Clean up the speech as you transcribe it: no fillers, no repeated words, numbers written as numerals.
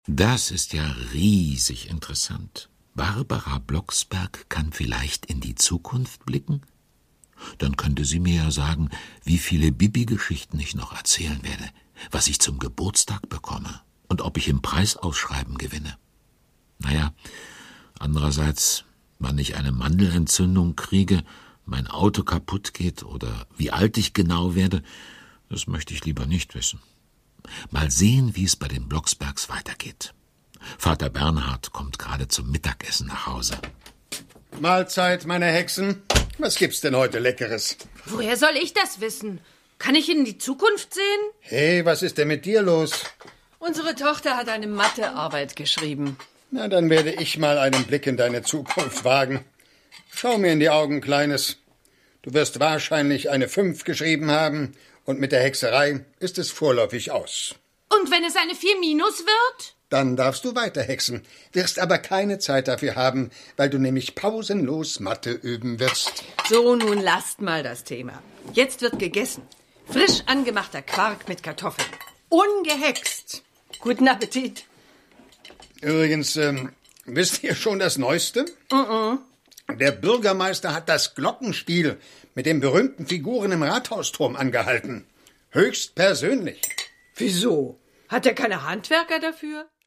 Das ist ja riesig interessant. Barbara Blocksberg kann vielleicht in die Zukunft blicken? Dann könnte sie mir ja sagen, wie viele Bibi-Geschichten ich noch erzählen werde, was ich zum Geburtstag bekomme und ob ich im Preisausschreiben gewinne. Naja, andererseits, wann ich eine Mandelentzündung kriege, mein Auto kaputt geht oder wie alt ich genau werde, das möchte ich lieber nicht wissen. Mal sehen, wie es bei den Blocksbergs weitergeht. Vater Bernhard kommt gerade zum Mittagessen nach Hause. Mahlzeit, meine Hexen. Was gibt's denn heute Leckeres? Woher soll ich das wissen? Kann ich in die Zukunft sehen? Hey, was ist denn mit dir los? Unsere Tochter hat eine Mathearbeit geschrieben. Na, dann werde ich mal einen Blick in deine Zukunft wagen. Schau mir in die Augen, Kleines. Du wirst wahrscheinlich eine 5 geschrieben haben und mit der Hexerei ist es vorläufig aus. Und wenn es eine 4 minus wird? Dann darfst du weiter hexen, wirst aber keine Zeit dafür haben, weil du nämlich pausenlos Mathe üben wirst. So, nun lasst mal das Thema. Jetzt wird gegessen. Frisch angemachter Quark mit Kartoffeln. Ungehext. Guten Appetit. Übrigens, wisst ihr schon das Neueste? Der Bürgermeister hat das Glockenspiel mit den berühmten Figuren im Rathausturm angehalten. Höchst persönlich. Wieso? Hat er keine Handwerker dafür?